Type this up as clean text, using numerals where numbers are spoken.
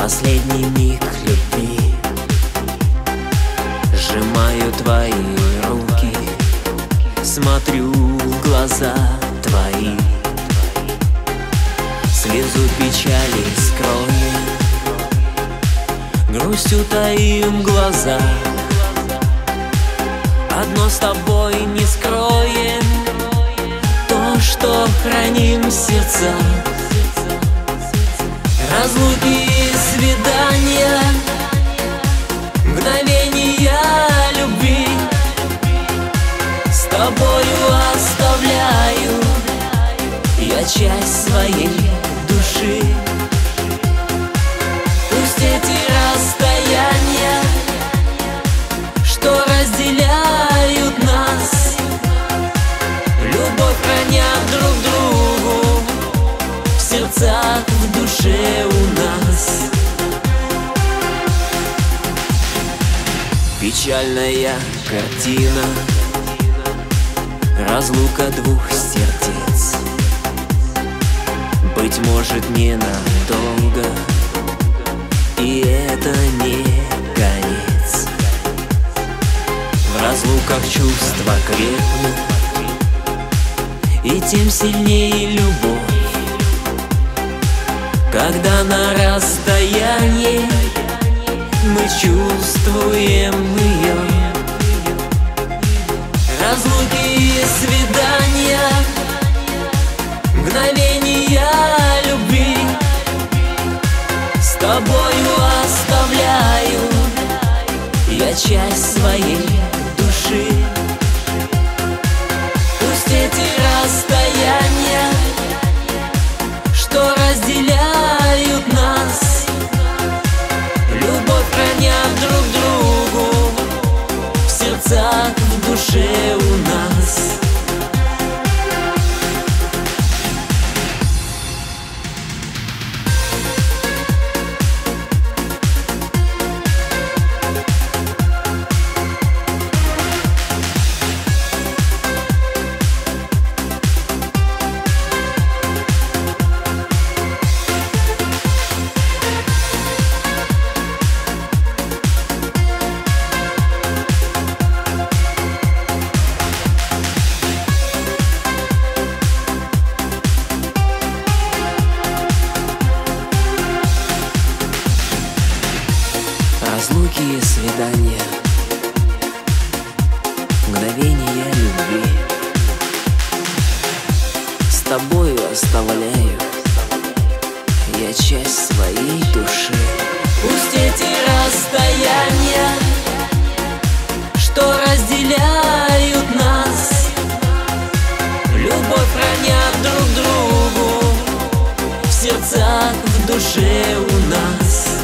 Последний миг любви. Сжимаю твои руки, смотрю в глаза твои. Слезу печали скроем, грустью таим глаза. Одно с тобой не скроем, то, что храним в сердцах. Разлуки и свидания, мгновения любви. С тобою оставляю я часть своей души. Пусть эти расстояния, что разделяют нас, любовь хранят друг другу в сердцах, в душе у нас. Печальная картина, разлука двух сердец. Быть может, ненадолго, и это не конец. В разлуках чувства крепнут, и тем сильнее любовь, когда на расстоянии мы чувствуем ее. Разлуки и свидания, мгновения любви. С тобою оставляю я часть своей души. Пусть эти расстояния, что разделяют нас, любовь хранят друг другу в сердцах, в душе у нас. Разлуки и свидания, мгновения любви. С тобою оставляю я часть своей души. Пусть эти расстояния, что разделяют нас, любовь хранят друг другу в сердцах, в душе у нас.